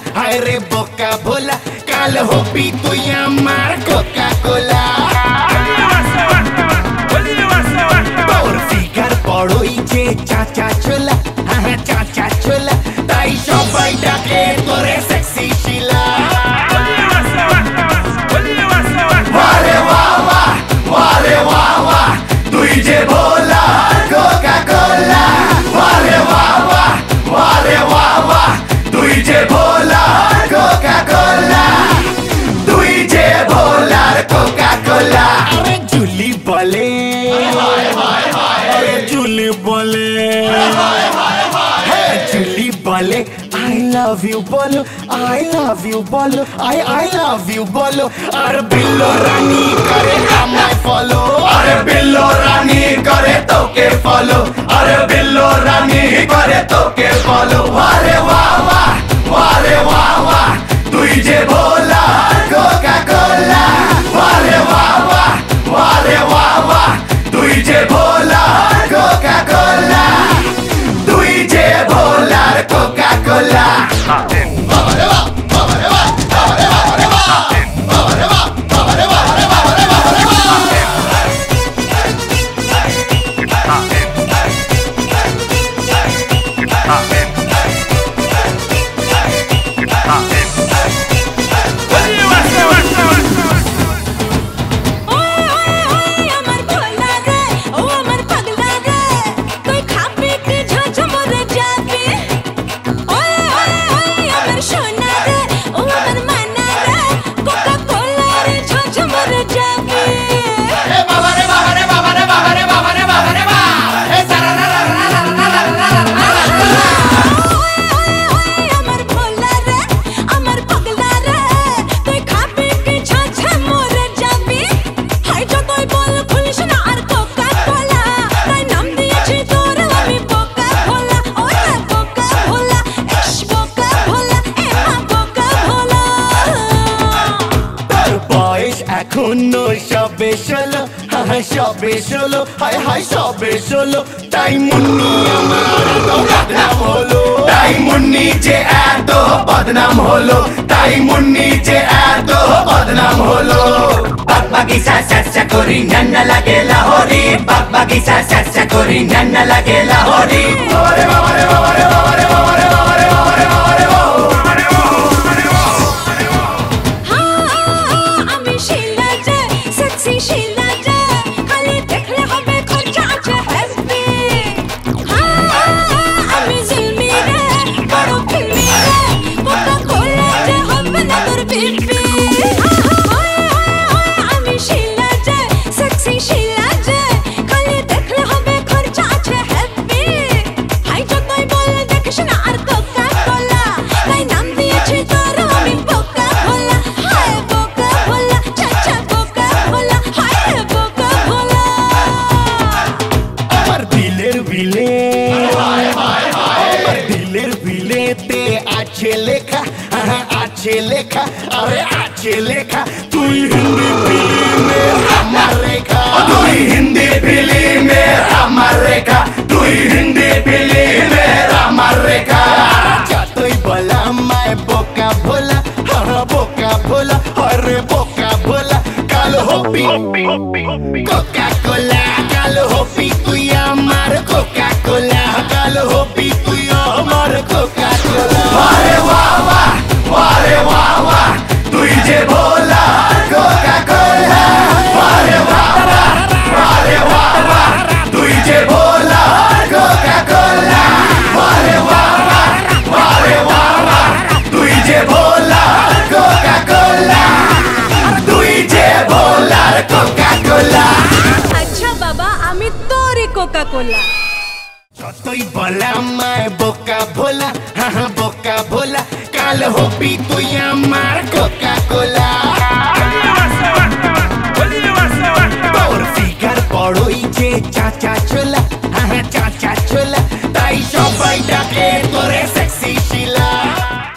আরে বোকা ভোলা কাল হবি তুই আমার কোকা কোলা তোর ফিগার বড়ই যে চাচা ছোলা চাচা ছোলা তাই সবাই ডাকে তোরে সেক্সি শিলা ওয়ারে ওয়াওয়া ওয়ারে ওয়াওয়া তুই যে ভোলা কোকা কোলা ওয়ারে ওয়াওয়া ওয়ারে ওয়াওয়া তুই যে ভোলা কোকা কোলা তুই যে ভোলার কোকা কোলা আরে জুলি বলে আরে জুলি বলে জুলি বলে I love you বলো I love you বলো I love you বলো আর বিল্লো রানী করে আমায় ফলো আরে বিল্লো রানী করে তোকে ফলো আরে বিল্লো রানী করে তোকে ফলো ওয়ারে ওয়াওয়া ওয়ারে ওয়াওয়া তুই যে ভোলা কোকা কোলা ওয়ারে ওয়াওয়া ওয়ারে ওয়াওয়া তুই যে ভোলা কোকা কোলা তুই যে ভোলার কোকা কোলা এখনো সবে ষোলো সবে ষোলো হায় হায় সবে ষোলো তাই মুন্নি আমার এত বদনাম হলো তাই মুন্নি যে এত বদনাম হলো তাই মুন্নি যে এত বদনাম হলো বাগ বাগিচা স্যাঁচা করি নান্না লাগে লাহোরি বাগ বাগিচা স্যাঁচা করি নান্না লাগে লাহোরি ওরে বাবা রে বাবা রে বাবা রে বাবা রে বাবা রে বাবা রে বাবা রে আছে লেখা আছে লেখা আরে আছে লেখা তুই হিন্দি ফিল্মে আমার রেখা তুই হিন্দি ফিল্মে আমার রেখা তুই হিন্দি ফিল্মে আমার রেখা যতই বলা আমায় বোকা ভোলা বোকা ভোলা আরে বোকা ভোলা কাল হবি কোকা কোলা কাল হবি তুই আমার কোকা কোলা কাল হবি তুই আমার কোকা কোলা ওয়ারে ওয়াওয়া ওয়ারে ওয়াওয়া তুই যে ভোলা কোকা কোলা ওয়ারে ওয়াওয়া ওয়ারে ওয়াওয়া তুই যে ভোলা কোকা কোলা ওয়ারে ওয়াওয়া ওয়ারে ওয়াওয়া তুই যে ভোলা কোকা কোলা তুই যে ভোলার কোকা কোলা আচ্ছা বাবা আমি তোরই কোকা কোলা যতই বলা আমায় বোকা ভোলা বোকা ভোলা কাল হবি তুই আমার কোকা কোলা